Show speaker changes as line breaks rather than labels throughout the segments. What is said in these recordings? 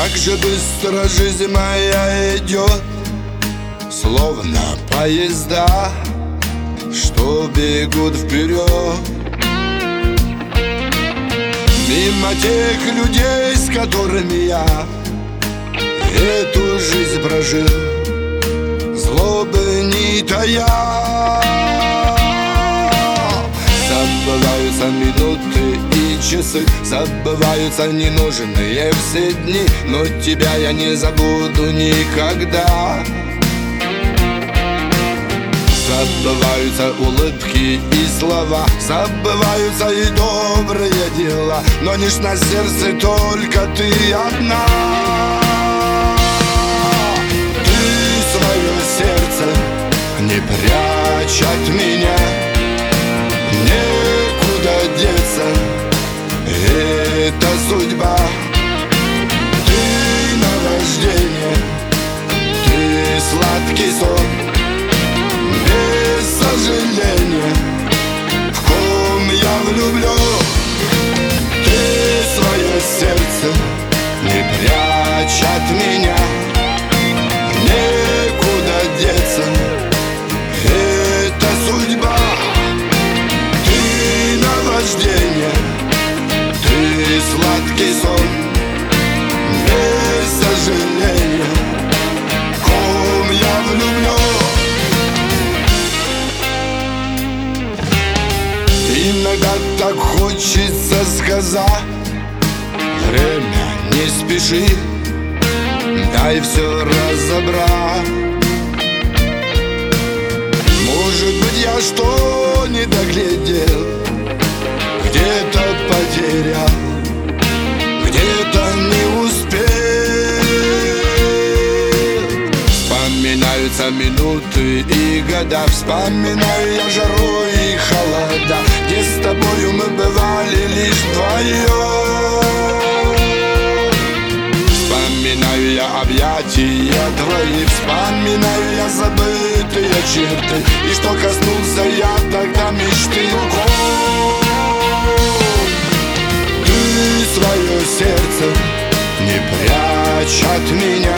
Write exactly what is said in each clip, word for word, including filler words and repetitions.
Как же быстро жизнь моя идет, словно поезда, что бегут вперед. Мимо тех людей, с которыми я эту жизнь прожил, злобы не тая. Забываются минуты и часы, забываются ненужные все дни, но тебя я не забуду никогда. Забываются улыбки и слова, забываются и добрые дела, но лишь на сердце только ты одна. Ты свое сердце не прячь от меня, некуда деться, это судьба. Ты наваждение, ты сладкий сон, без сожаления, в ком я влюблен. Ты свое сердце не прячь от меня, некуда деться, это судьба. Ты наваждение, ты сладкий сон, без сожаления, в ком я влюблен. Иногда так хочется сказать: время, не спеши, дай все разобрать. Может быть, я что не доглядел, где-то потерял, где-то не успел. Вспоминаются минуты и года, вспоминаю я жару и холода, где с тобою мы бывали лишь вдвоем. Вспоминаю я объятия твои, вспоминаю я забытые черты, и что коснулся я тогда мечты рукой. Ты свое сердце не прячь от меня,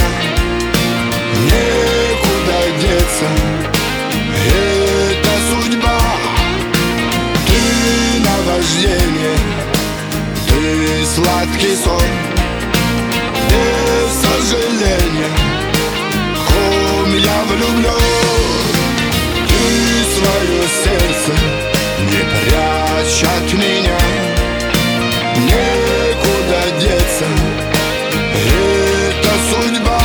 некуда деться, это судьба. Ты наваждение, ты сладкий сон, без сожаления, в ком я влюблен. Ты свое сердце не прячь от меня, некуда деться, это судьба.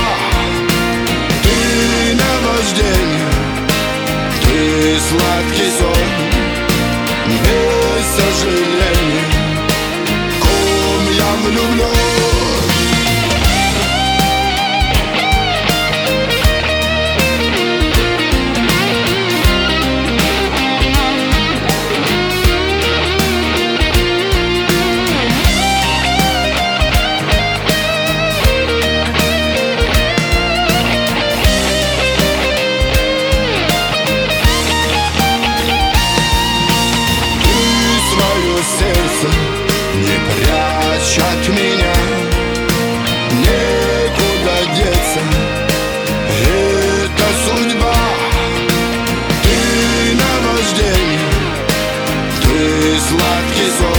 Ты наваждение, ты сладкий сон, без сожаления, в ком я влюблен. Сердце не прячь от меня, некуда деться, это судьба. Ты наваждение, ты сладкий сон,